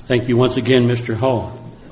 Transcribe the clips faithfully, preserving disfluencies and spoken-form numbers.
Thank you once again, Mister Hall.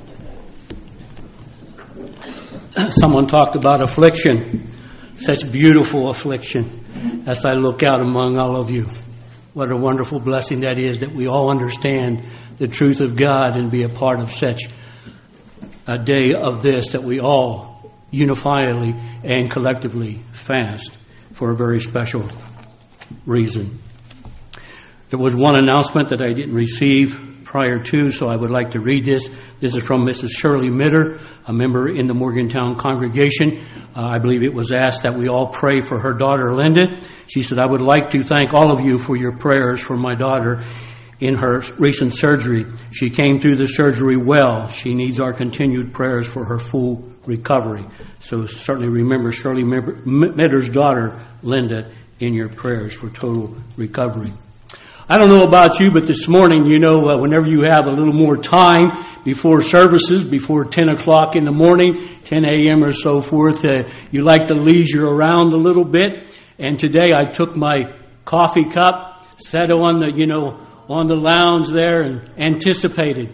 Someone talked about affliction, such beautiful affliction as I look out among all of you. What a wonderful blessing that is that we all understand the truth of God and be a part of such a day of this, that we all unifiedly and collectively fast for a very special reason. There was one announcement that I didn't receive prior to, so I would like to read this. This is from Missus Shirley Mitter, a member in the Morgantown congregation. Uh, I believe it was asked that we all pray for her daughter, Linda. She said, I would like to thank all of you for your prayers for my daughter in her recent surgery. She came through the surgery well. She needs our continued prayers for her full recovery. So certainly remember Shirley Mitter's daughter, Linda, in your prayers for total recovery. I don't know about you, but this morning, you know, uh, whenever you have a little more time before services, before ten o'clock in the morning, ten a.m. or so forth, uh, you like to leisure around a little bit. And today I took my coffee cup, sat on the, you know, on the lounge there and anticipated.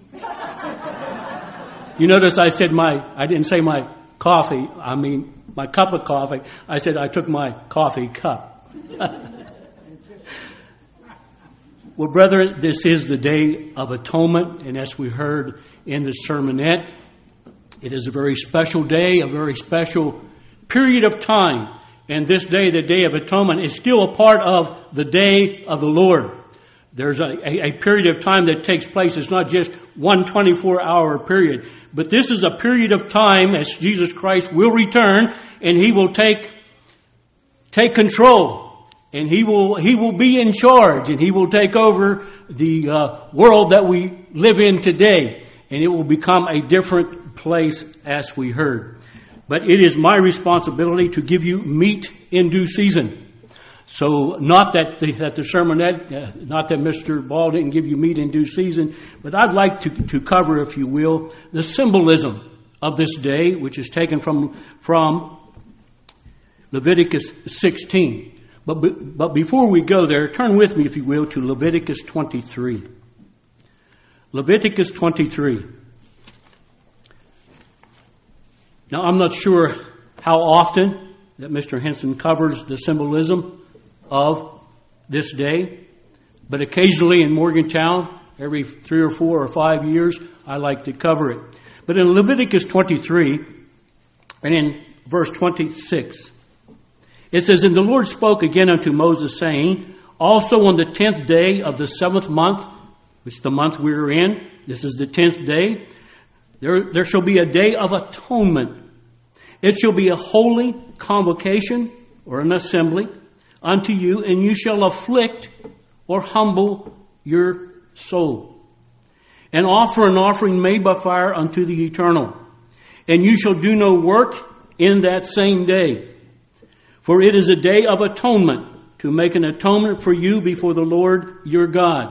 You notice I said my, I didn't say my coffee, I mean my cup of coffee. I said I took my coffee cup. Well, brethren, this is the Day of Atonement, and as we heard in the sermonette, it is a very special day, a very special period of time. And this day, the Day of Atonement, is still a part of the Day of the Lord. There's a, a, a period of time that takes place. It's not just one twenty-four hour period, but this is a period of time as Jesus Christ will return, and He will take take control. And he will he will be in charge, and He will take over the uh, world that we live in today. And it will become a different place, as we heard. But it is my responsibility to give you meat in due season. So not that the, that the sermonette, uh, not that Mister Ball didn't give you meat in due season, but I'd like to, to cover, if you will, the symbolism of this day, which is taken from, from Leviticus sixteen. But, but before we go there, turn with me, if you will, to Leviticus twenty-three. Leviticus twenty-three. Now, I'm not sure how often that Mister Henson covers the symbolism of this day, but occasionally in Morgantown, every three or four or five years, I like to cover it. But in Leviticus twenty-three, and in verse twenty-six, it says, And the Lord spoke again unto Moses, saying, Also on the tenth day of the seventh month, which is the month we are in, this is the tenth day, there, there shall be a day of atonement. It shall be a holy convocation, or an assembly, unto you, and you shall afflict or humble your soul, and offer an offering made by fire unto the Eternal. And you shall do no work in that same day. For it is a day of atonement, to make an atonement for you before the Lord your God.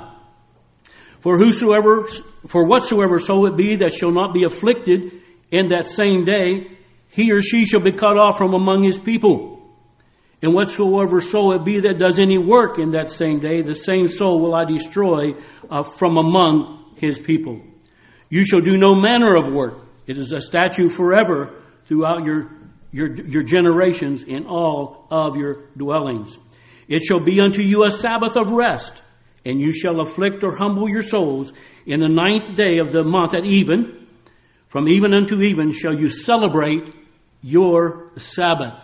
For whosoever, for whatsoever soul it be that shall not be afflicted in that same day, he or she shall be cut off from among his people. And whatsoever soul it be that does any work in that same day, the same soul will I destroy uh, from among his people. You shall do no manner of work. It is a statute forever throughout your Your, your generations in all of your dwellings. It shall be unto you a Sabbath of rest, and you shall afflict or humble your souls in the ninth day of the month at even. From even unto even shall you celebrate your Sabbath.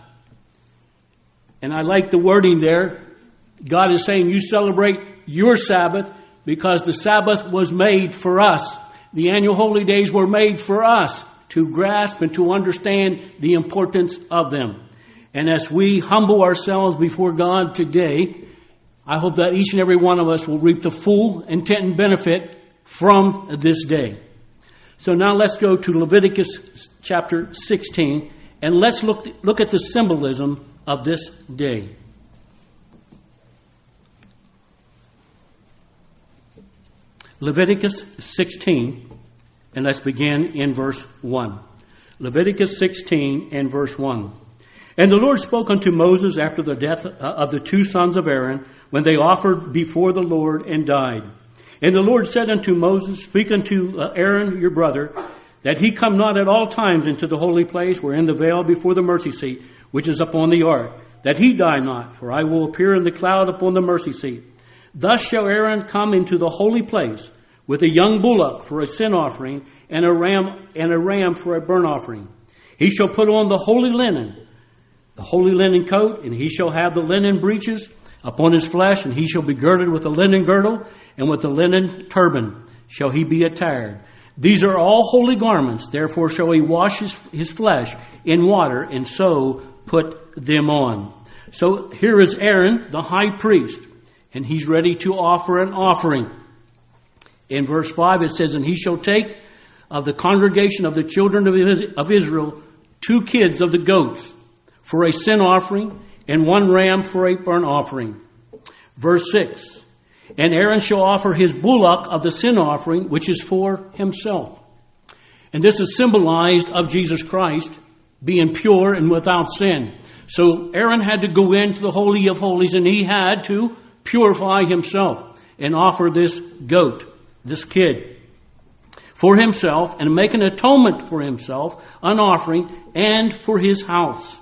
And I like the wording there. God is saying you celebrate your Sabbath because the Sabbath was made for us. The annual holy days were made for us to grasp and to understand the importance of them. And as we humble ourselves before God today, I hope that each and every one of us will reap the full intent and benefit from this day. So now let's go to Leviticus chapter sixteen, and let's look, look at the symbolism of this day. Leviticus sixteen. And let's begin in verse one. Leviticus sixteen and verse one. And the Lord spoke unto Moses after the death of the two sons of Aaron, when they offered before the Lord and died. And the Lord said unto Moses, Speak unto uh, Aaron your brother, that he come not at all times into the holy place, wherein the veil before the mercy seat, which is upon the ark, that he die not, for I will appear in the cloud upon the mercy seat. Thus shall Aaron come into the holy place, with a young bullock for a sin offering, and a ram and a ram for a burnt offering. He shall put on the holy linen, the holy linen coat, and he shall have the linen breeches upon his flesh, and he shall be girded with a linen girdle, and with a linen turban shall he be attired. These are all holy garments, therefore shall he wash his, his flesh in water, and so put them on. So here is Aaron, the high priest, and he's ready to offer an offering. In verse five it says, And he shall take of the congregation of the children of Israel two kids of the goats for a sin offering, and one ram for a burnt offering. Verse six, And Aaron shall offer his bullock of the sin offering, which is for himself. And this is symbolized of Jesus Christ being pure and without sin. So Aaron had to go into the Holy of Holies, and he had to purify himself and offer this goat, this kid, for himself, and make an atonement for himself, an offering, and for his house.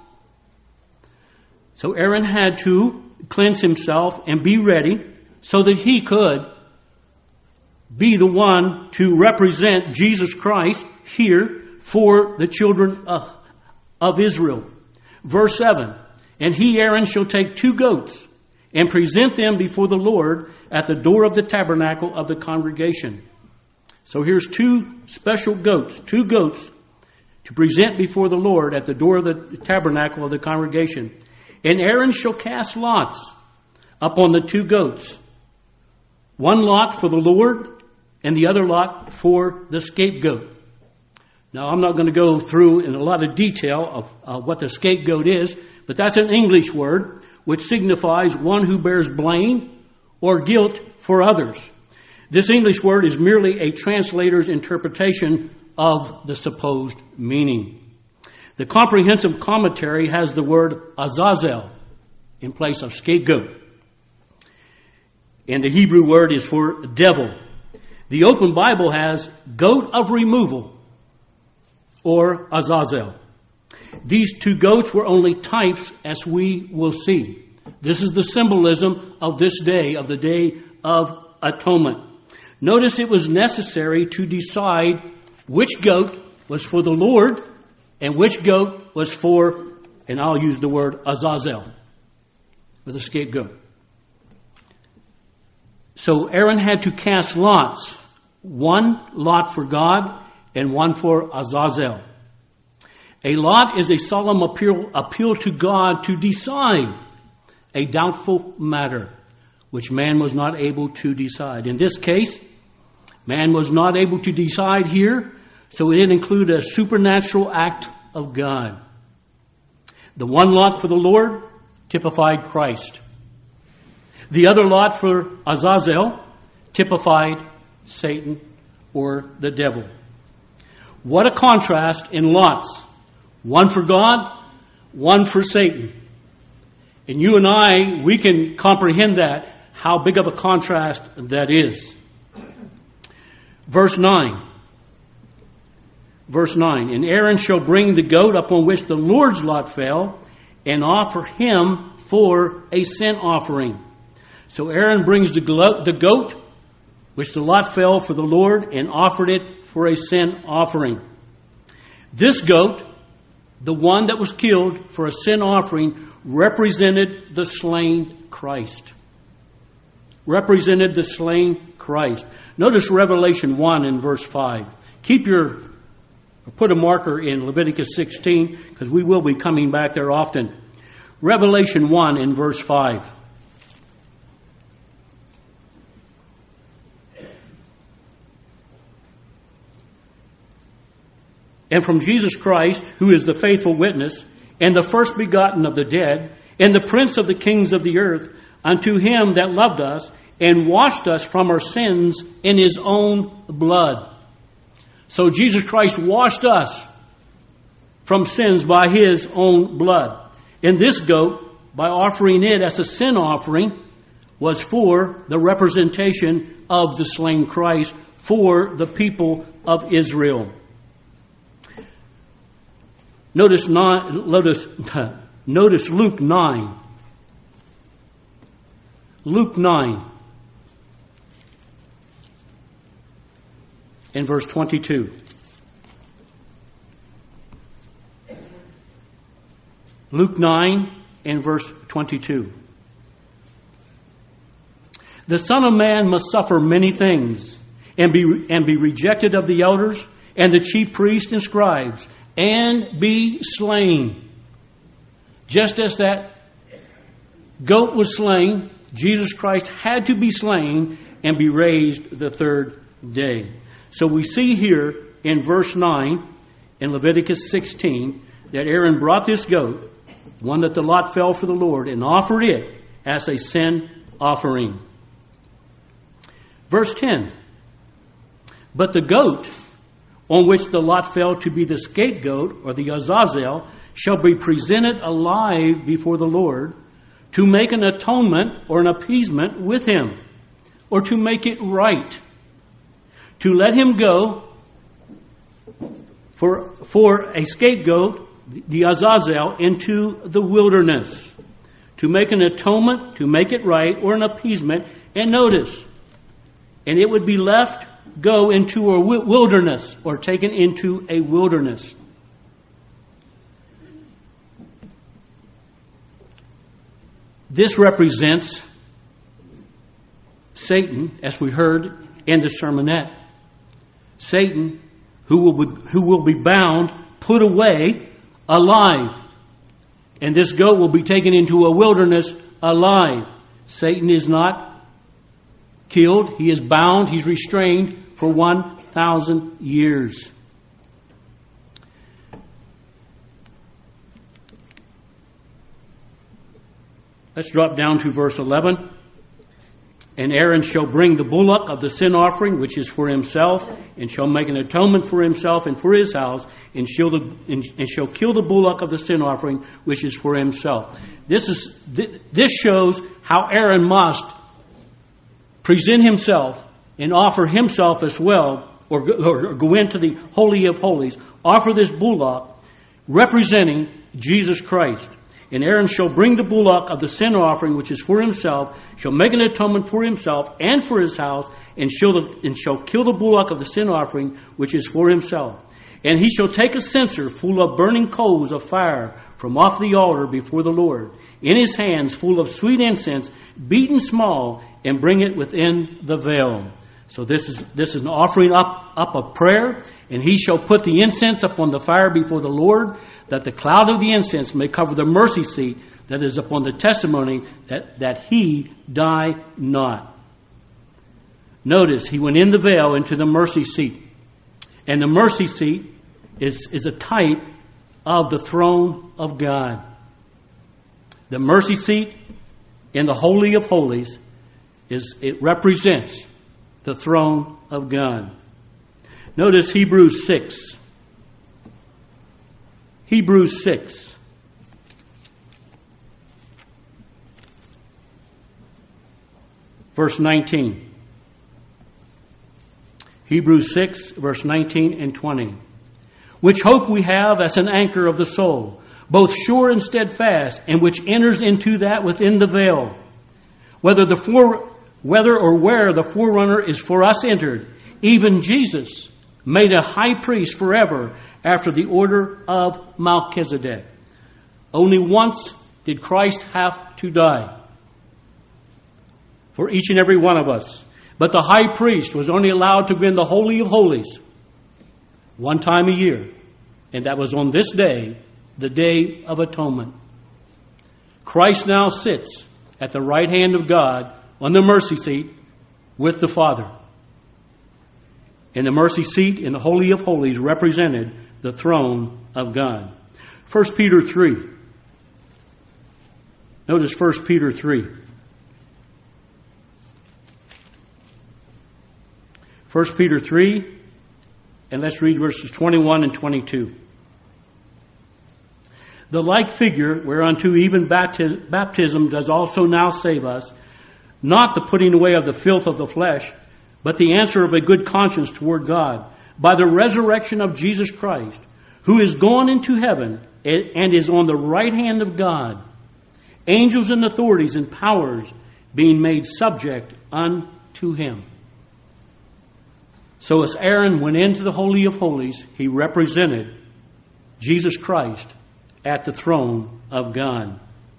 So Aaron had to cleanse himself and be ready so that he could be the one to represent Jesus Christ here for the children of, of Israel. Verse seven, And he, Aaron, shall take two goats and present them before the Lord at the door of the tabernacle of the congregation. So here's two special goats, two goats to present before the Lord at the door of the tabernacle of the congregation. And Aaron shall cast lots upon the two goats, one lot for the Lord and the other lot for the scapegoat. Now, I'm not going to go through in a lot of detail of uh, what the scapegoat is, but that's an English word which signifies one who bears blame or guilt for others. This English word is merely a translator's interpretation of the supposed meaning. The comprehensive commentary has the word Azazel in place of scapegoat. And the Hebrew word is for devil. The Open Bible has goat of removal, or Azazel. These two goats were only types, as we will see. This is the symbolism of this day, of the Day of Atonement. Notice it was necessary to decide which goat was for the Lord and which goat was for, and I'll use the word Azazel, for the scapegoat. So Aaron had to cast lots, one lot for God and one for Azazel. A lot is a solemn appeal, appeal to God to decide a doubtful matter, which man was not able to decide. In this case, man was not able to decide here, so it included a supernatural act of God. The one lot for the Lord typified Christ. The other lot for Azazel typified Satan or the devil. What a contrast in lots. One for God, one for Satan. And you and I, we can comprehend that, how big of a contrast that is. Verse nine. Verse nine. And Aaron shall bring the goat upon which the Lord's lot fell, and offer him for a sin offering. So Aaron brings the goat, which the lot fell for the Lord, and offered it for a sin offering. This goat, the one that was killed for a sin offering, represented the slain Christ. Represented the slain Christ. Notice Revelation one in verse five. Keep your, put a marker in Leviticus sixteen, because we will be coming back there often. Revelation one in verse five. And from Jesus Christ, who is the faithful witness, and the first begotten of the dead, and the prince of the kings of the earth, unto him that loved us, and washed us from our sins in his own blood. So Jesus Christ washed us from sins by his own blood. And this goat, by offering it as a sin offering, was for the representation of the slain Christ for the people of Israel. Notice, nine, notice, notice Luke nine. Luke nine and verse twenty-two. Luke nine and verse twenty-two. The Son of Man must suffer many things and be, and be rejected of the elders and the chief priests and scribes and be slain. Just as that goat was slain, Jesus Christ had to be slain and be raised the third day. So we see here in verse nine in Leviticus sixteen that Aaron brought this goat, one that the lot fell for the Lord, and offered it as a sin offering. Verse ten. But the goat on which the lot fell to be the scapegoat, or the Azazel, shall be presented alive before the Lord to make an atonement or an appeasement with him, or to make it right, to let him go for, for a scapegoat, the Azazel, into the wilderness, to make an atonement, to make it right, or an appeasement. And notice, and it would be left go into a wilderness, or taken into a wilderness. This represents Satan, as we heard in the sermonette. Satan, who will be, who will be bound, put away, alive. And this goat will be taken into a wilderness alive. Satan is not killed. He is bound. He's restrained for one thousand years. Let's drop down to verse eleven. And Aaron shall bring the bullock of the sin offering, which is for himself, and shall make an atonement for himself and for his house, and shall, the, and, and shall kill the bullock of the sin offering, which is for himself. This is this shows how Aaron must present himself and offer himself as well, or, or go into the Holy of Holies, offer this bullock representing Jesus Christ. And Aaron shall bring the bullock of the sin offering, which is for himself, shall make an atonement for himself and for his house, and shall, and shall kill the bullock of the sin offering, which is for himself. And he shall take a censer full of burning coals of fire from off the altar before the Lord, in his hands full of sweet incense, beaten small, and bring it within the veil. So this is this is an offering up, up of prayer. And he shall put the incense upon the fire before the Lord, that the cloud of the incense may cover the mercy seat that is upon the testimony, that, that he die not. Notice, he went in the veil into the mercy seat. And the mercy seat is, is a type of the throne of God. The mercy seat in the Holy of Holies is it represents the throne of God. Notice Hebrews six. Hebrews six. Verse nineteen. Hebrews six, verse nineteen and twenty. Which hope we have as an anchor of the soul, both sure and steadfast, and which enters into that within the veil, whether the fore, whether or where the forerunner is for us entered, even Jesus, made a high priest forever after the order of Melchizedek. Only once did Christ have to die for each and every one of us. But the high priest was only allowed to go in the Holy of Holies one time a year. And that was on this day, the Day of Atonement. Christ now sits at the right hand of God on the mercy seat with the Father. And the mercy seat in the Holy of Holies represented the throne of God. First Peter three. Notice First Peter three. First Peter three, and let's read verses twenty-one and twenty-two. The like figure whereunto even baptism does also now save us, not the putting away of the filth of the flesh, but the answer of a good conscience toward God, by the resurrection of Jesus Christ, who is gone into heaven and is on the right hand of God, angels and authorities and powers being made subject unto him. So as Aaron went into the Holy of Holies, he represented Jesus Christ at the throne of God.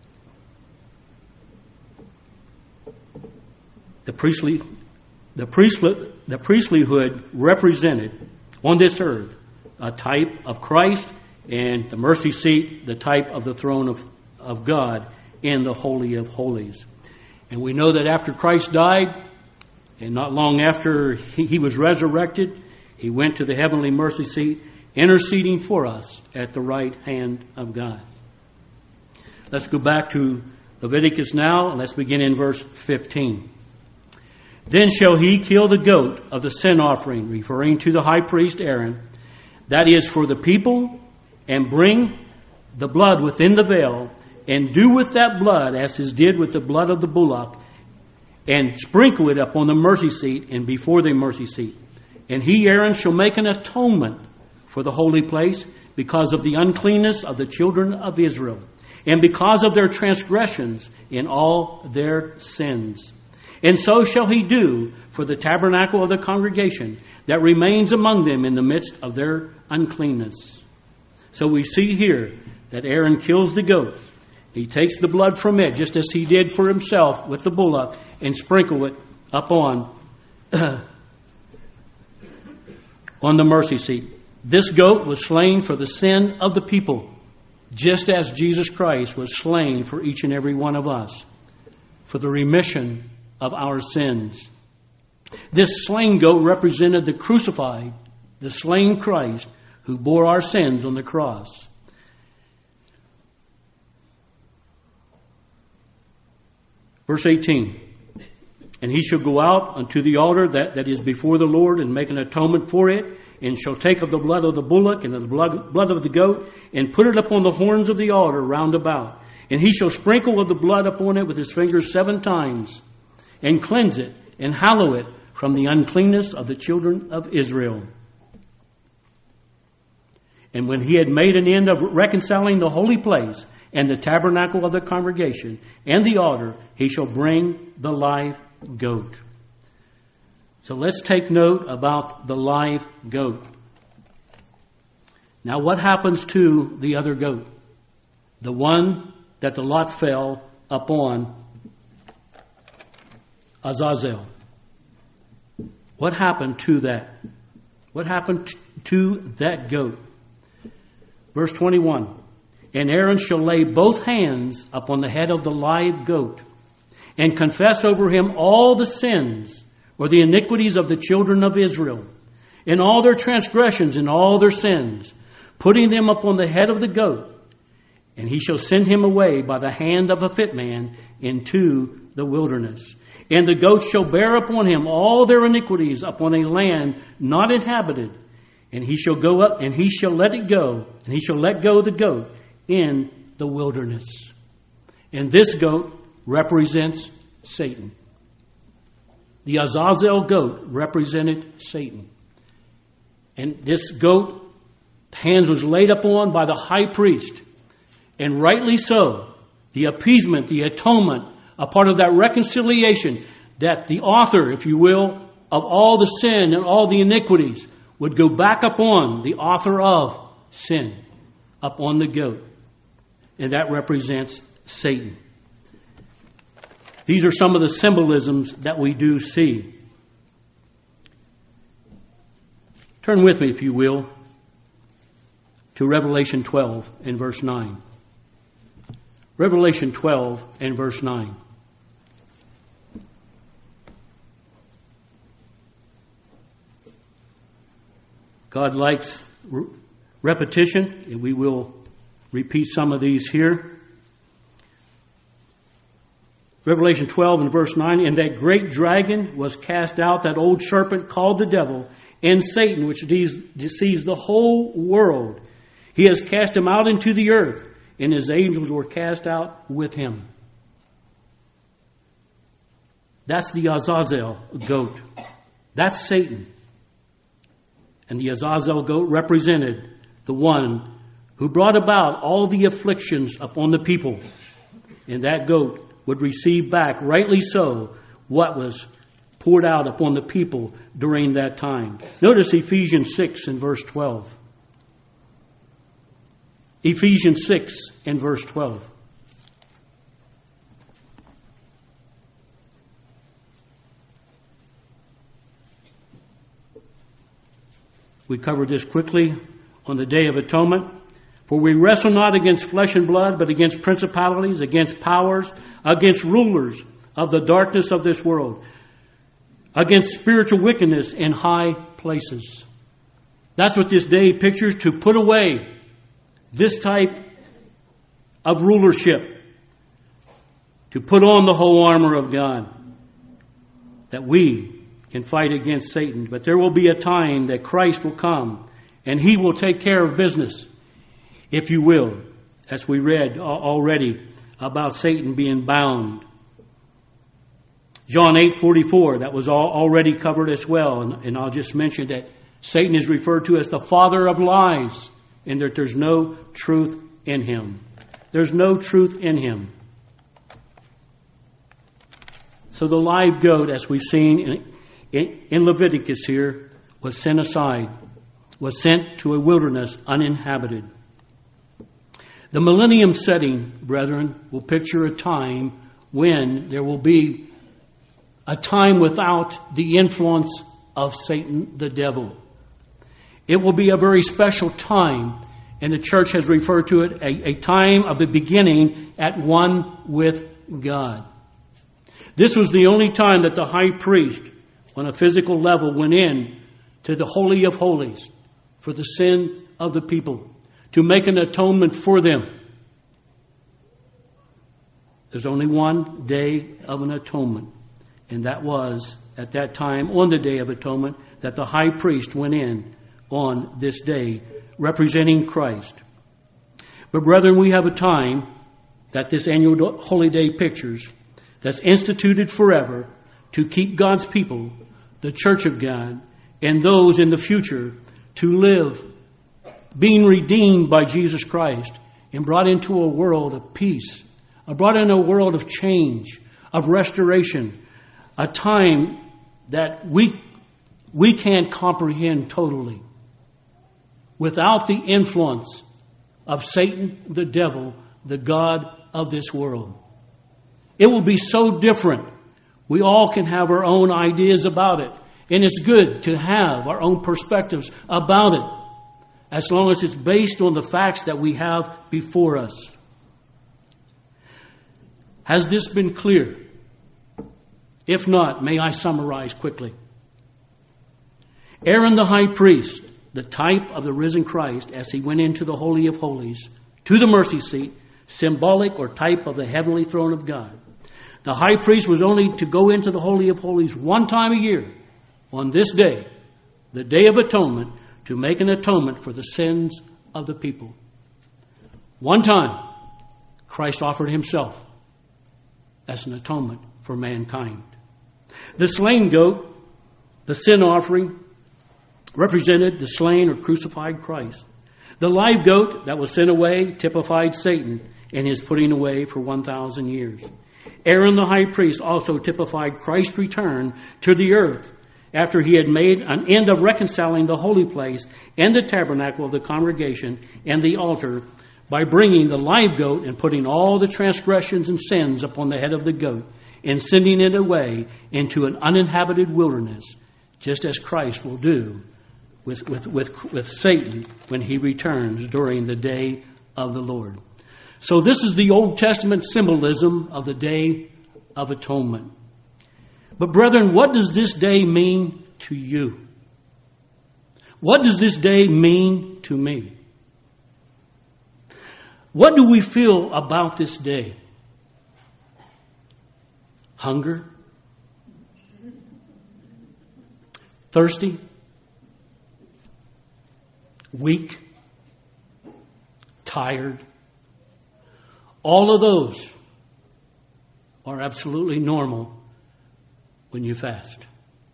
The priestly, the priestly, the priestlyhood represented on this earth a type of Christ, and the mercy seat, the type of the throne of, of God in the Holy of Holies. And we know that after Christ died, and not long after he, he was resurrected, he went to the heavenly mercy seat, interceding for us at the right hand of God. Let's go back to Leviticus now, and let's begin in verse fifteen. Then shall he kill the goat of the sin offering, referring to the high priest Aaron, that is for the people, and bring the blood within the veil, and do with that blood as is did with the blood of the bullock, and sprinkle it upon the mercy seat and before the mercy seat. And he, Aaron, shall make an atonement for the holy place because of the uncleanness of the children of Israel, and because of their transgressions in all their sins. And so shall he do for the tabernacle of the congregation that remains among them in the midst of their uncleanness. So we see here that Aaron kills the goat. He takes the blood from it, just as he did for himself with the bullock, and sprinkle it upon on the mercy seat. This goat was slain for the sin of the people, just as Jesus Christ was slain for each and every one of us, for the remission of our sins. This slain goat represented the crucified, the slain Christ, who bore our sins on the cross. Verse eighteen. And he shall go out unto the altar that, that is before the Lord, and make an atonement for it, and shall take of the blood of the bullock and of the blood, blood of the goat, and put it upon the horns of the altar round about. And he shall sprinkle of the blood upon it with his fingers seven times, and cleanse it, and hallow it from the uncleanness of the children of Israel. And when he had made an end of reconciling the holy place, and the tabernacle of the congregation, and the altar, he shall bring the live goat. So let's take note about the live goat. Now what happens to the other goat? The one that the lot fell upon Azazel. What happened to that? What happened to that goat? Verse twenty-one. And Aaron shall lay both hands upon the head of the live goat, and confess over him all the sins or the iniquities of the children of Israel, and all their transgressions and all their sins, putting them upon the head of the goat. And he shall send him away by the hand of a fit man into the wilderness. And the goat shall bear upon him all their iniquities upon a land not inhabited. And he shall go up, and he shall let it go, and he shall let go the goat in the wilderness. And this goat represents Satan. The Azazel goat represented Satan. And this goat, hands was laid upon by the high priest. And rightly so, the appeasement, the atonement, a part of that reconciliation, that the author, if you will, of all the sin and all the iniquities would go back upon the author of sin, upon the goat. And that represents Satan. These are some of the symbolisms that we do see. Turn with me, if you will, to Revelation twelve and verse nine. Revelation twelve and verse nine. God likes re- repetition, and we will repeat some of these here. Revelation twelve and verse nine. And that great dragon was cast out, that old serpent called the devil, and Satan, which deceives the whole world. He has cast him out into the earth, and his angels were cast out with him. That's the Azazel goat. That's Satan. And the Azazel goat represented the one who brought about all the afflictions upon the people. And that goat would receive back, rightly so, what was poured out upon the people during that time. Notice Ephesians six and verse twelve. Ephesians six and verse twelve. We covered this quickly on the Day of Atonement. For we wrestle not against flesh and blood, but against principalities, against powers, against rulers of the darkness of this world, against spiritual wickedness in high places. That's what this day pictures, to put away this type of rulership, to put on the whole armor of God, that we can fight against Satan. But there will be a time that Christ will come and he will take care of business, if you will, as we read already about Satan being bound. John eight forty-four, that was all already covered as well. And, and I'll just mention that Satan is referred to as the father of lies, and that there's no truth in him. There's no truth in him. So the live goat, as we've seen in, in, in Leviticus here, was sent aside, was sent to a wilderness uninhabited. The millennium setting, brethren, will picture a time when there will be a time without the influence of Satan, the devil. It will be a very special time, and the church has referred to it a, a time of the beginning at one with God. This was the only time that the high priest, on a physical level, went in to the Holy of Holies for the sin of the people, to make an atonement for them. There's only one day of an atonement, and that was at that time, on the Day of Atonement, that the high priest went in on this day, representing Christ. But brethren, we have a time that this annual Holy Day pictures, that's instituted forever to keep God's people, the church of God, and those in the future to live being redeemed by Jesus Christ and brought into a world of peace, brought into a world of change, of restoration, a time that we, we can't comprehend totally without the influence of Satan, the devil, the god of this world. It will be so different. We all can have our own ideas about it, and it's good to have our own perspectives about it, as long as it's based on the facts that we have before us. Has this been clear? If not, may I summarize quickly. Aaron the high priest, the type of the risen Christ, as he went into the Holy of Holies, to the mercy seat, symbolic or type of the heavenly throne of God. The high priest was only to go into the Holy of Holies one time a year, on this day, the Day of Atonement, to make an atonement for the sins of the people. One time, Christ offered himself as an atonement for mankind. The slain goat, the sin offering, represented the slain or crucified Christ. The live goat that was sent away typified Satan and his putting away for one thousand years. Aaron the high priest also typified Christ's return to the earth after he had made an end of reconciling the holy place and the tabernacle of the congregation and the altar by bringing the live goat and putting all the transgressions and sins upon the head of the goat and sending it away into an uninhabited wilderness, just as Christ will do with, with, with, with Satan when he returns during the day of the Lord. So this is the Old Testament symbolism of the Day of Atonement. But brethren, what does this day mean to you? What does this day mean to me? What do we feel about this day? Hunger? Thirsty? Weak? Tired? All of those are absolutely normal when you fast.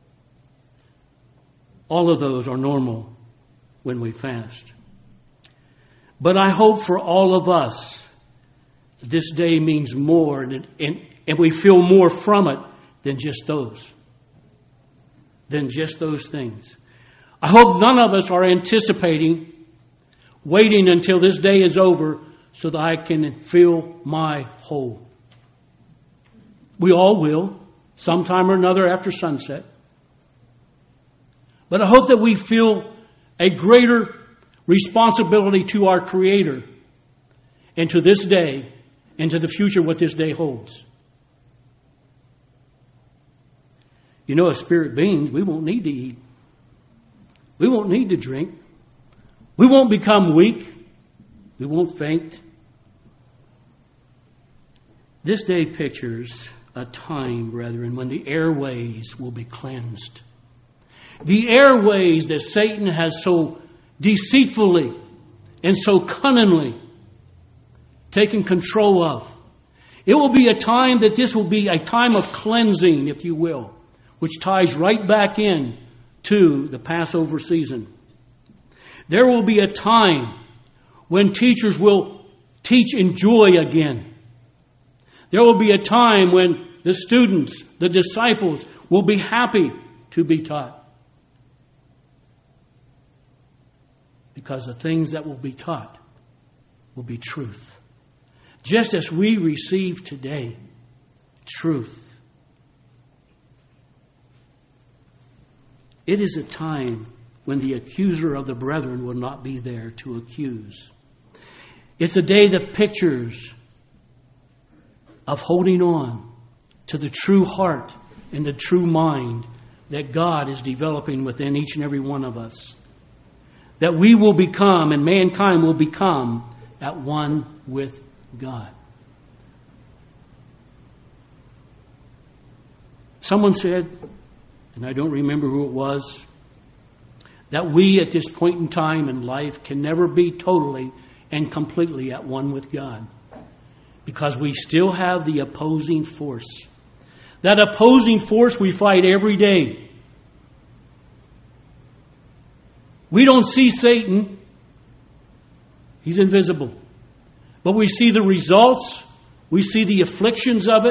All of those are normal when we fast. But I hope for all of us, this day means more, and, and, and we feel more from it than just those. Than just those things. I hope none of us are anticipating waiting until this day is over so that I can fill my hole. We all will, sometime or another after sunset. But I hope that we feel a greater responsibility to our Creator and to this day and to the future what this day holds. You know, as spirit beings, we won't need to eat. We won't need to drink. We won't become weak. We won't faint. This day pictures a time, brethren, when the airways will be cleansed. The airways that Satan has so deceitfully and so cunningly taken control of. It will be a time that this will be a time of cleansing, if you will, which ties right back in to the Passover season. There will be a time when teachers will teach in joy again. There will be a time when the students, the disciples, will be happy to be taught. Because the things that will be taught will be truth. Just as we receive today truth. It is a time when the accuser of the brethren will not be there to accuse. It's a day that pictures of holding on to the true heart and the true mind that God is developing within each and every one of us. That we will become, and mankind will become, at one with God. Someone said, and I don't remember who it was, that we at this point in time in life can never be totally and completely at one with God. Because we still have the opposing force. That opposing force we fight every day. We don't see Satan. He's invisible. But we see the results. We see the afflictions of it.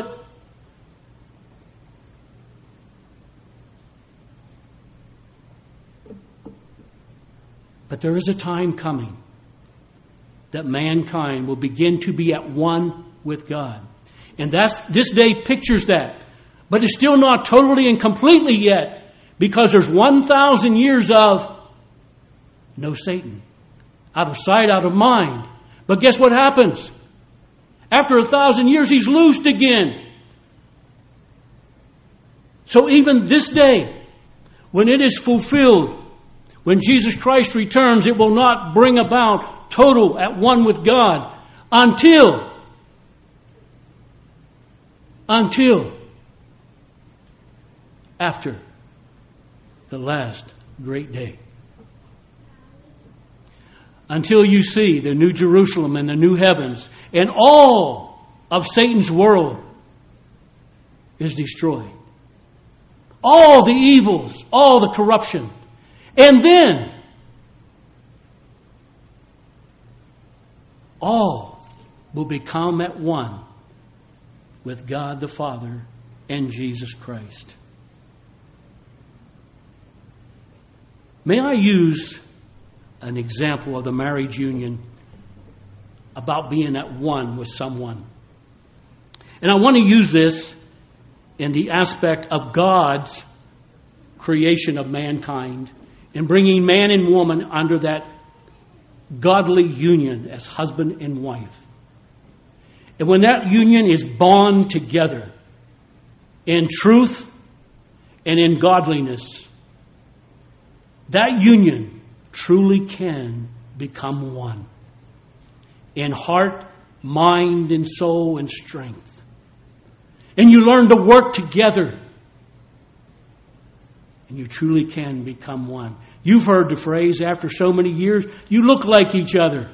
But there is a time coming that mankind will begin to be at one with God. And that's this day pictures that. But it's still not totally and completely yet, because there's one thousand years of no Satan. Out of sight, out of mind. But guess what happens? After a thousand years, he's loosed again. So even this day, when it is fulfilled, when Jesus Christ returns, it will not bring about total at one with God until, until after the last great day. Until you see the new Jerusalem and the new heavens and all of Satan's world is destroyed. All the evils, all the corruption. And then all will become at one with God the Father and Jesus Christ. May I use an example of the marriage union about being at one with someone. And I want to use this in the aspect of God's creation of mankind and bringing man and woman under that godly union as husband and wife. And when that union is bound together in truth and in godliness, that union truly can become one in heart, mind, and soul and strength. And you learn to work together. And you truly can become one. You've heard the phrase, after so many years, you look like each other.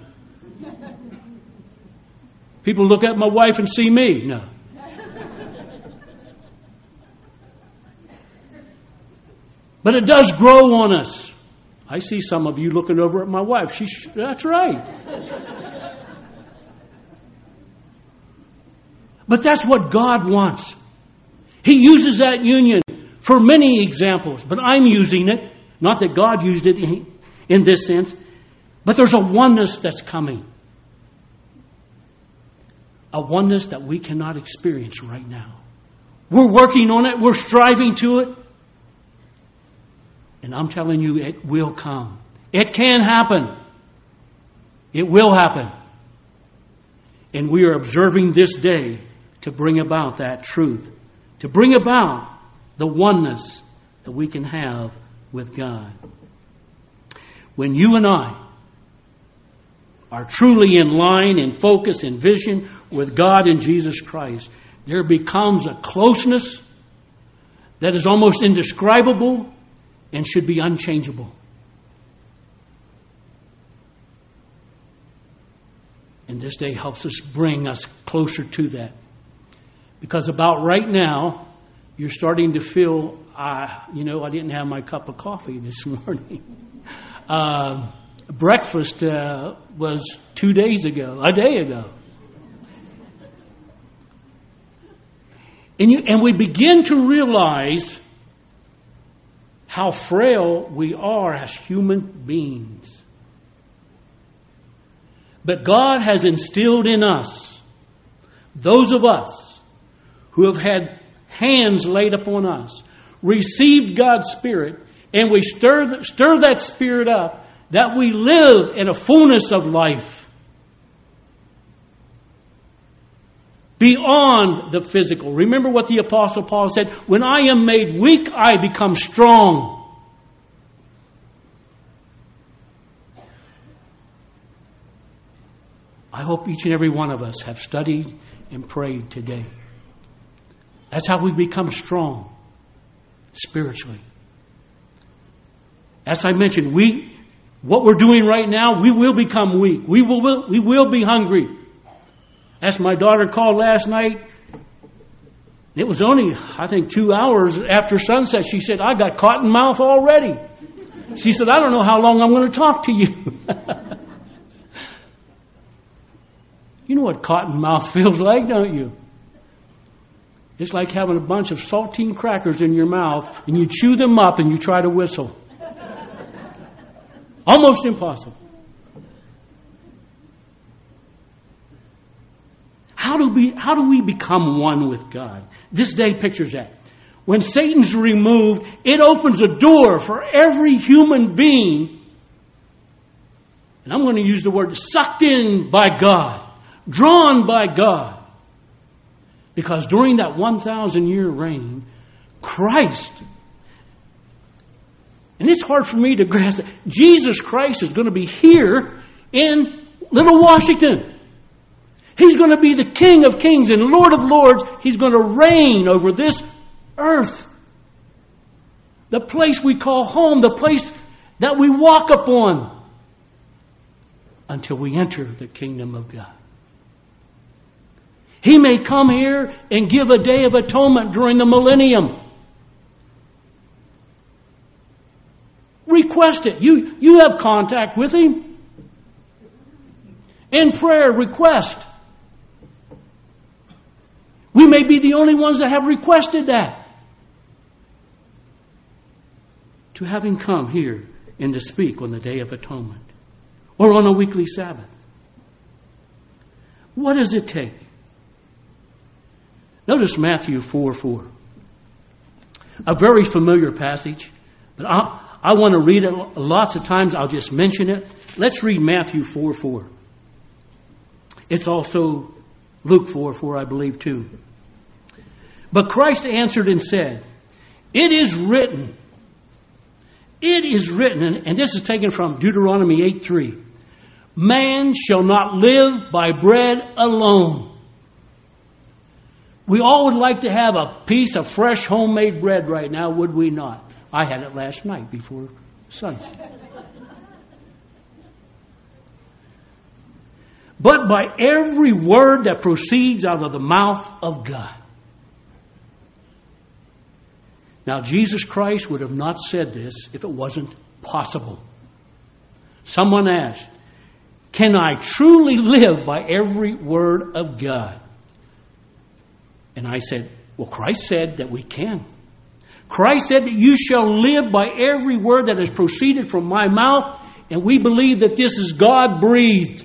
People look at my wife and see me. No. But it does grow on us. I see some of you looking over at my wife. She's, that's right. But that's what God wants. He uses that union for many examples, but I'm using it. Not that God used it in, in this sense, but there's a oneness that's coming. A oneness that we cannot experience right now. We're working on it. We're striving to it. And I'm telling you, it will come. It can happen. It will happen. And we are observing this day to bring about that truth. To bring about the oneness that we can have with God. When you and I are truly in line, in focus, in vision with God and Jesus Christ, there becomes a closeness that is almost indescribable and should be unchangeable. And this day helps us bring us closer to that. Because about right now, you're starting to feel, uh, you know, I didn't have my cup of coffee this morning. uh, breakfast uh, was two days ago, a day ago. And, you, and we begin to realize how frail we are as human beings. But God has instilled in us, those of us who have had hands laid upon us, received God's Spirit, and we stir, stir that Spirit up, that we live in a fullness of life. Beyond the physical. Remember what the Apostle Paul said, when I am made weak, I become strong. I hope each and every one of us have studied and prayed today. That's how we become strong spiritually. As I mentioned, we what we're doing right now, we will become weak. We will, we will be hungry. As my daughter called last night, it was only, I think, two hours after sunset. She said, I got cotton mouth already. She said, I don't know how long I'm going to talk to you. You know what cotton mouth feels like, don't you? It's like having a bunch of saltine crackers in your mouth and you chew them up and you try to whistle. Almost impossible. How do we, how do we become one with God? This day pictures that. When Satan's removed, it opens a door for every human being, and I'm going to use the word sucked in by God, drawn by God. Because during that one thousand year reign, Christ, and it's hard for me to grasp it, Jesus Christ is going to be here in Little Washington. He's going to be the King of Kings and Lord of Lords. He's going to reign over this earth. The place we call home, the place that we walk upon until we enter the kingdom of God. He may come here and give a day of atonement during the millennium. Request it. You, you have contact with Him. In prayer, request. We may be the only ones that have requested that. To have Him come here and to speak on the Day of Atonement. Or on a weekly Sabbath. What does it take? Notice Matthew four four. A very familiar passage. But I, I want to read it lots of times. I'll just mention it. Let's read Matthew four four. It's also Luke four four, I believe, too. But Christ answered and said, it is written, it is written, and this is taken from Deuteronomy eight three, man shall not live by bread alone. We all would like to have a piece of fresh homemade bread right now, would we not? I had it last night before sunset. But by every word that proceeds out of the mouth of God. Now, Jesus Christ would have not said this if it wasn't possible. Someone asked, can I truly live by every word of God? And I said, well, Christ said that we can. Christ said that you shall live by every word that has proceeded from my mouth, and we believe that this is God-breathed.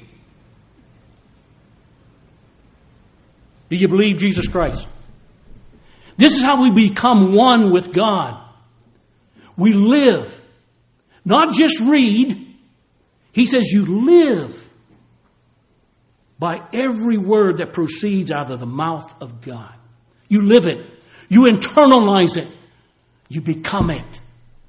Do you believe Jesus Christ? This is how we become one with God. We live, not just read. He says you live by every word that proceeds out of the mouth of God. You live it. You internalize it. You become it.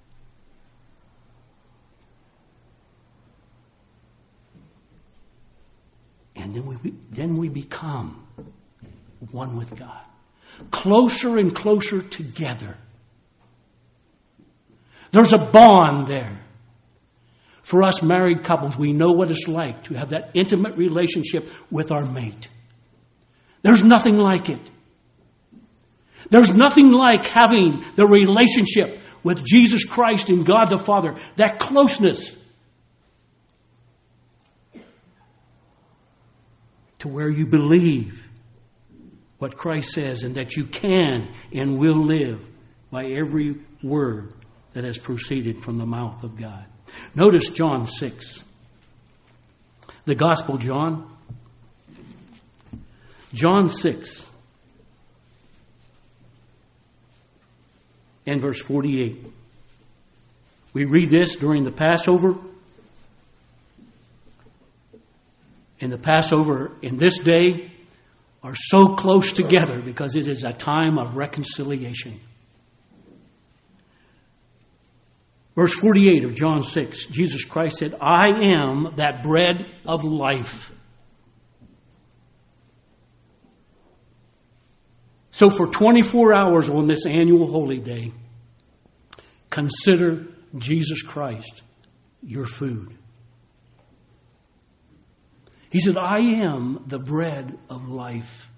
And then we, then we become one with God. Closer and closer together. There's a bond there. For us married couples, we know what it's like to have that intimate relationship with our mate. There's nothing like it. There's nothing like having the relationship with Jesus Christ and God the Father. That closeness. To where you believe what Christ says and that you can and will live by every word that has proceeded from the mouth of God. Notice John six. The Gospel of John. John six. And verse forty-eight. We read this during the Passover. And the Passover in this day are so close together because it is a time of reconciliation. Verse forty-eight of John six, Jesus Christ said, I am that bread of life. So for twenty-four hours on this annual holy day, consider Jesus Christ your food. He said, I am the bread of life.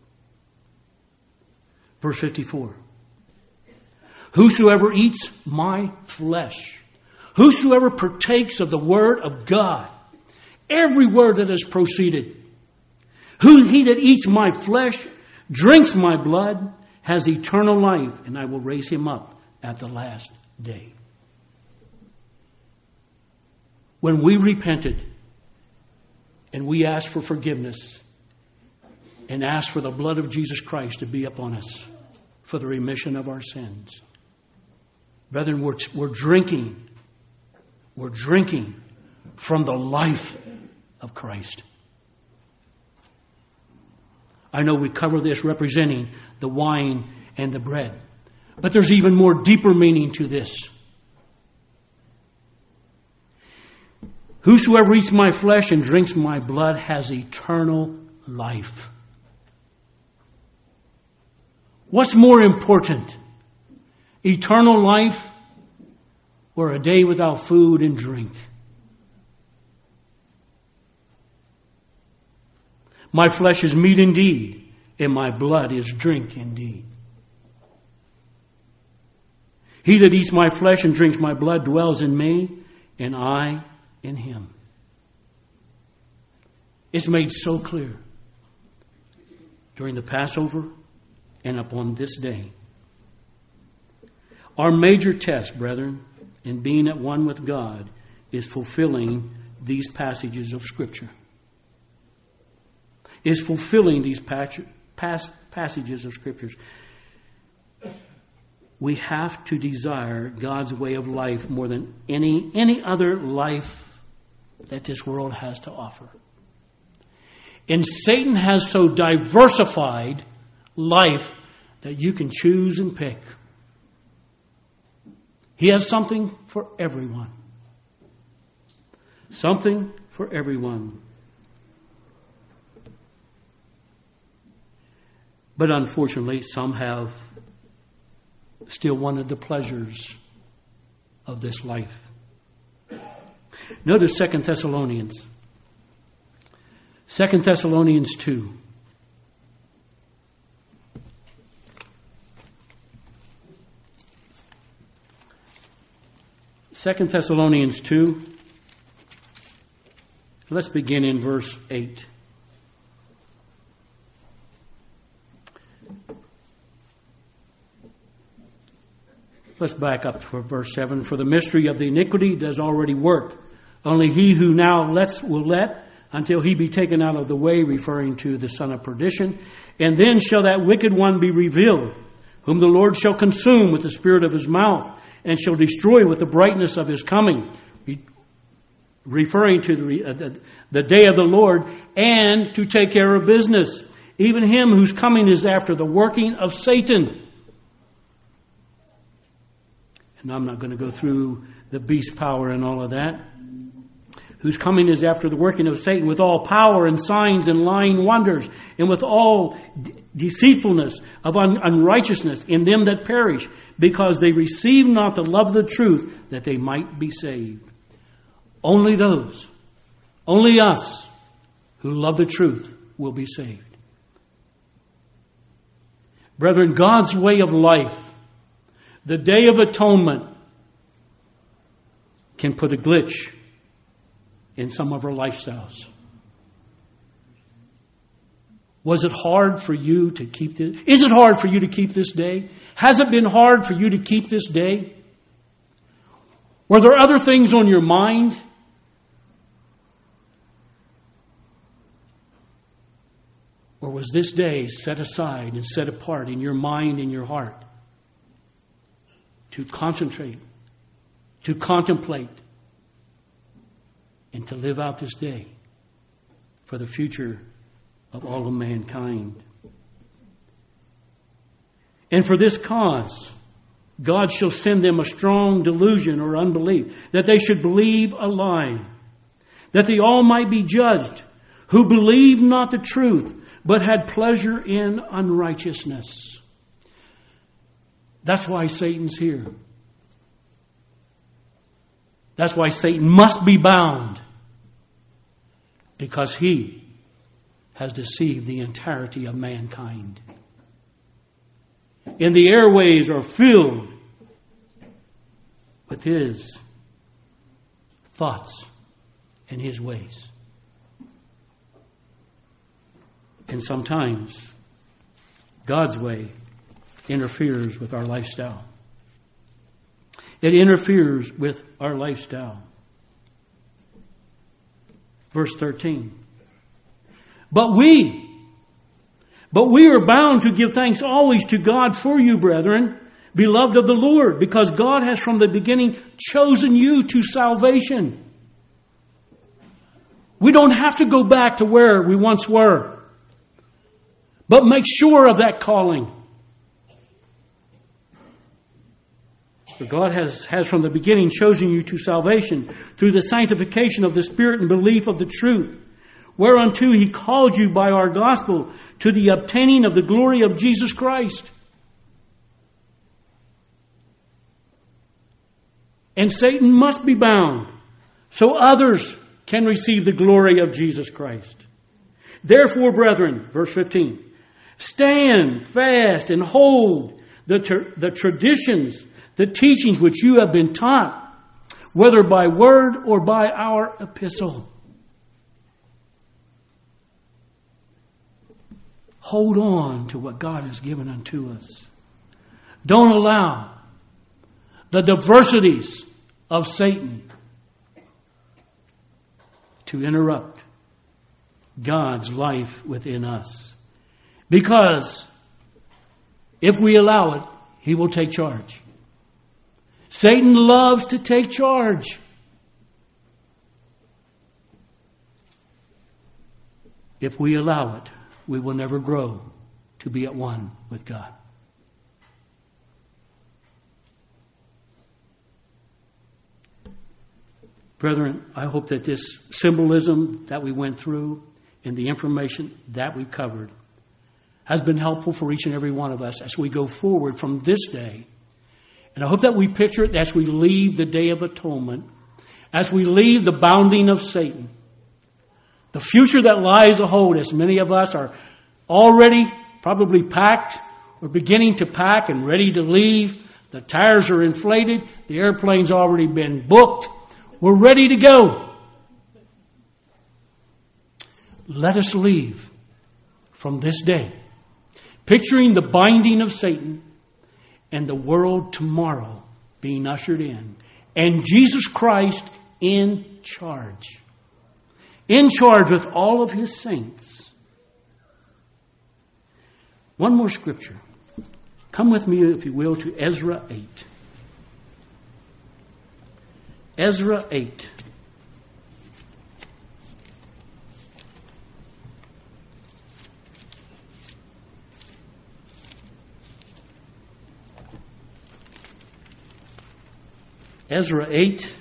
Verse fifty-four. Whosoever eats my flesh, whosoever partakes of the word of God, every word that has proceeded, who he that eats my flesh, drinks my blood, has eternal life, and I will raise him up at the last day. When we repented and we asked for forgiveness and asked for the blood of Jesus Christ to be upon us for the remission of our sins, brethren, we're, we're drinking, we're drinking from the life of Christ. I know we cover this representing the wine and the bread, but there's even more deeper meaning to this. Whosoever eats my flesh and drinks my blood has eternal life. What's more important? Eternal life or a day without food and drink? My flesh is meat indeed, and my blood is drink indeed. He that eats my flesh and drinks my blood dwells in me, and I in him. It's made so clear during the Passover and upon this day. Our major test, brethren, in being at one with God is fulfilling these passages of Scripture. Is fulfilling these passages of Scriptures. We have to desire God's way of life more than any, any other life that this world has to offer. And Satan has so diversified life that you can choose and pick. He has something for everyone. Something for everyone. But unfortunately, some have still wanted the pleasures of this life. Notice Second Thessalonians. Second Thessalonians two. Second Thessalonians two. Let's begin in verse eight. Let's back up for verse seven. For the mystery of the iniquity does already work. Only he who now lets will let until he be taken out of the way, referring to the son of perdition. And then shall that wicked one be revealed, whom the Lord shall consume with the spirit of his mouth, and shall destroy with the brightness of his coming. Re- referring to the, uh, the, the day of the Lord, and to take care of business. Even him whose coming is after the working of Satan. And I'm not going to go through the beast power and all of that. Whose coming is after the working of Satan with all power and signs and lying wonders, and with all de- deceitfulness of un- unrighteousness in them that perish, because they receive not the love of the truth, that they might be saved. Only those, only us, who love the truth will be saved. Brethren, God's way of life, the Day of Atonement, can put a glitch in some of our lifestyles. Was it hard for you to keep this? Is it hard for you to keep this day? Has it been hard for you to keep this day? Were there other things on your mind? Or was this day set aside and set apart in your mind and your heart to concentrate, to contemplate, and to live out this day for the future of all of mankind? And for this cause, God shall send them a strong delusion or unbelief, that they should believe a lie, that they all might be judged, who believed not the truth, but had pleasure in unrighteousness. That's why Satan's here. That's why Satan must be bound, because he has deceived the entirety of mankind. And the airways are filled with his thoughts and his ways. And sometimes God's way interferes with our lifestyle. It interferes with our lifestyle. Verse thirteen. But we, but we are bound to give thanks always to God for you, brethren, beloved of the Lord, because God has from the beginning chosen you to salvation. We don't have to go back to where we once were, but make sure of that calling. For God has, has from the beginning chosen you to salvation through the sanctification of the Spirit and belief of the truth, whereunto he called you by our gospel to the obtaining of the glory of Jesus Christ. And Satan must be bound so others can receive the glory of Jesus Christ. Therefore, brethren, verse fifteen, stand fast and hold the, ter- the traditions, the teachings which you have been taught, whether by word or by our epistle. Hold on to what God has given unto us. Don't allow the diversities of Satan to interrupt God's life within us. Because if we allow it, he will take charge. Satan loves to take charge. If we allow it, we will never grow to be at one with God. Brethren, I hope that this symbolism that we went through and the information that we covered has been helpful for each and every one of us as we go forward from this day. And I hope that we picture it as we leave the Day of Atonement, as we leave the bounding of Satan. The future that lies ahead, as many of us are already probably packed or beginning to pack and ready to leave The tires are inflated. The airplane's already been booked. We're ready to go. Let us leave from this day, picturing the binding of Satan and the world tomorrow being ushered in, and Jesus Christ in charge. In charge with all of his saints. One more scripture. Come with me, if you will, to Ezra eight. Ezra eight. Ezra eight.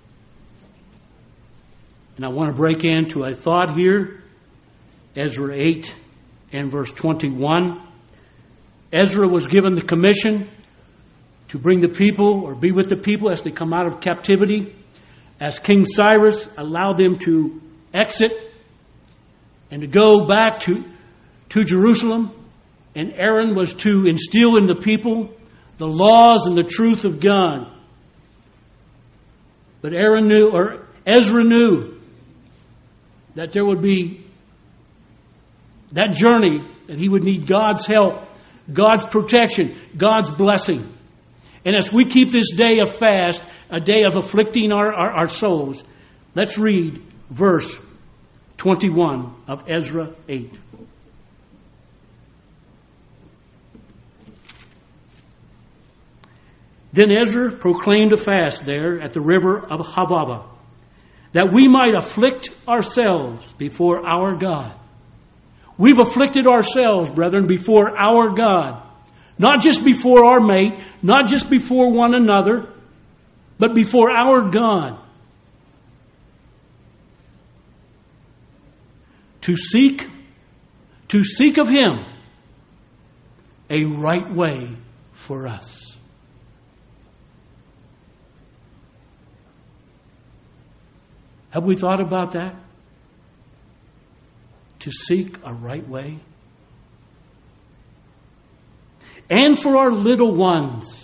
And I want to break into a thought here. Ezra eight and verse twenty-one. Ezra was given the commission to bring the people or be with the people as they come out of captivity. As King Cyrus allowed them to exit and to go back to, to Jerusalem. And Aaron was to instill in the people the laws and the truth of God. But Aaron knew, or Ezra knew, that there would be that journey, that he would need God's help, God's protection, God's blessing. And as we keep this day of fast, a day of afflicting our, our, our souls, let's read verse twenty-one of Ezra eight. Then Ezra proclaimed a fast there at the river of Havava, that we might afflict ourselves before our God. We've afflicted ourselves, brethren, before our God. Not just before our mate, not just before one another, but before our God. To seek, to seek of Him a right way for us. Have we thought about that? To seek a right way. And for our little ones.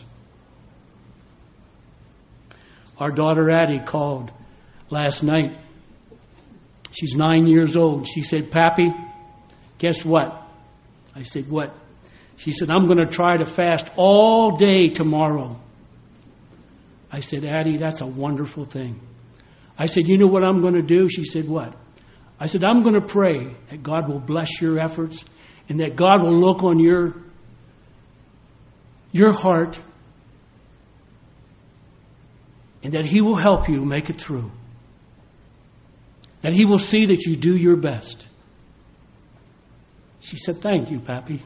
Our daughter Addie called last night. She's nine years old. She said, "Pappy, guess what?" I said, "What?" She said, "I'm going to try to fast all day tomorrow." I said, "Addie, that's a wonderful thing." I said, "You know what I'm going to do?" She said, "What?" I said, "I'm going to pray that God will bless your efforts and that God will look on your, your heart and that He will help you make it through. That He will see that you do your best." She said, "Thank you, Pappy."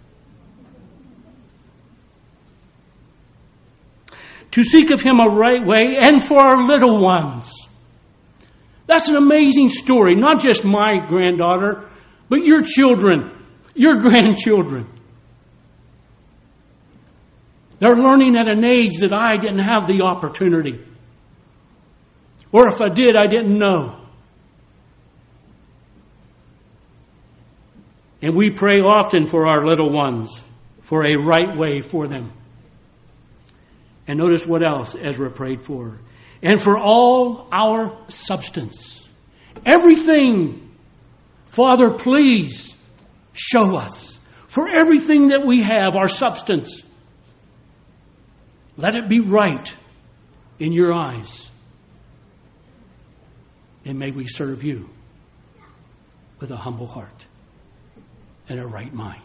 To seek of Him a right way and for our little ones. That's an amazing story. Not just my granddaughter, but your children, your grandchildren. They're learning at an age that I didn't have the opportunity. Or if I did, I didn't know. And we pray often for our little ones, for a right way for them. And notice what else Ezra prayed for. And for all our substance. Everything. Father, please show us. For everything that we have, our substance. Let it be right in your eyes. And may we serve you with a humble heart and a right mind.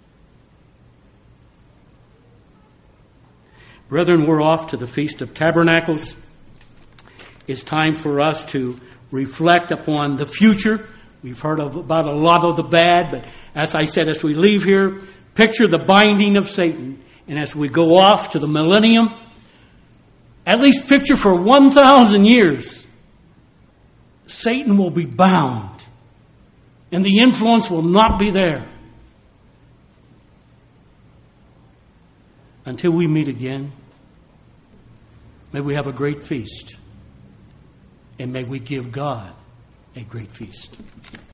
Brethren, we're off to the Feast of Tabernacles. It's time for us to reflect upon the future. We've heard of, about a lot of the bad, but as I said, as we leave here, picture the binding of Satan. And as we go off to the millennium, at least picture for one thousand years, Satan will be bound. And the influence will not be there. Until we meet again, may we have a great feast. And may we give God a great feast.